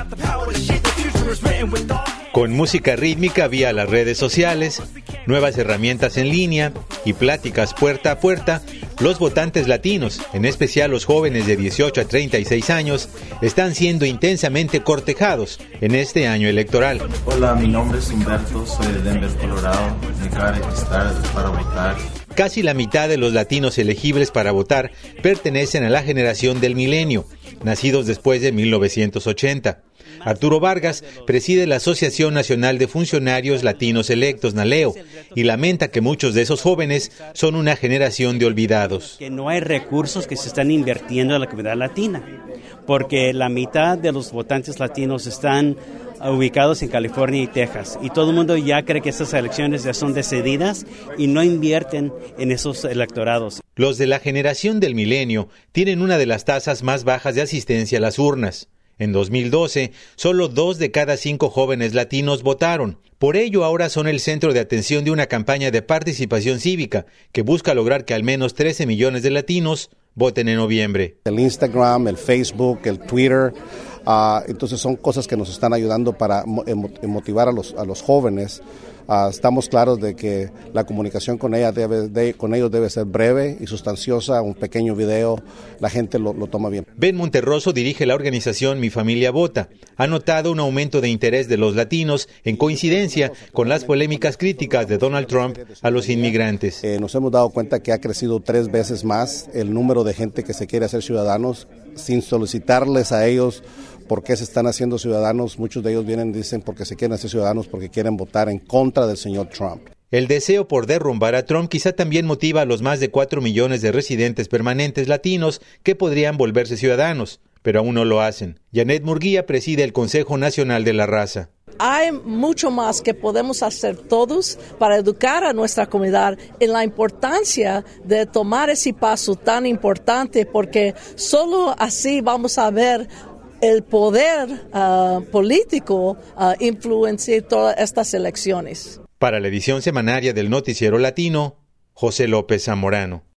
Con música rítmica vía las redes sociales, nuevas herramientas en línea y pláticas puerta a puerta, los votantes latinos, en especial los jóvenes de 18 a 36 años, están siendo intensamente cortejados en este año electoral. Hola, mi nombre es Humberto, soy de Denver, Colorado. Me acabo de registrar para votar. Casi la mitad de los latinos elegibles para votar pertenecen a la generación del milenio, nacidos después de 1980. Arturo Vargas preside la Asociación Nacional de Funcionarios Latinos Electos, NALEO, y lamenta que muchos de esos jóvenes son una generación de olvidados. Que no hay recursos que se están invirtiendo en la comunidad latina, porque la mitad de los votantes latinos están ubicados en California y Texas, y todo el mundo ya cree que estas elecciones ya son decididas y no invierten en esos electorados. Los de la generación del milenio tienen una de las tasas más bajas de asistencia a las urnas. En 2012, solo 2 de cada 5 jóvenes latinos votaron. Por ello, ahora son el centro de atención de una campaña de participación cívica que busca lograr que al menos 13 millones de latinos voten en noviembre. El Instagram, el Facebook, el Twitter, entonces son cosas que nos están ayudando para motivar a los jóvenes. Estamos claros de que la comunicación con ellos debe ser breve y sustanciosa, un pequeño video, la gente lo toma bien. Ben Monterroso dirige la organización Mi Familia Vota. Ha notado un aumento de interés de los latinos en coincidencia con las polémicas críticas de Donald Trump a los inmigrantes. Nos hemos dado cuenta que ha crecido 3 veces más el número de gente que se quiere hacer ciudadanos sin solicitarles a ellos por qué se están haciendo ciudadanos. Muchos de ellos vienen y dicen porque se quieren hacer ciudadanos porque quieren votar en contra del señor Trump. El deseo por derrumbar a Trump quizá también motiva a los más de 4 millones de residentes permanentes latinos que podrían volverse ciudadanos, pero aún no lo hacen. Janet Murguía preside el Consejo Nacional de la Raza. Hay mucho más que podemos hacer todos para educar a nuestra comunidad en la importancia de tomar ese paso tan importante, porque solo así vamos a ver el poder político influenciar todas estas elecciones. Para la edición semanaria del Noticiero Latino, José López Zamorano.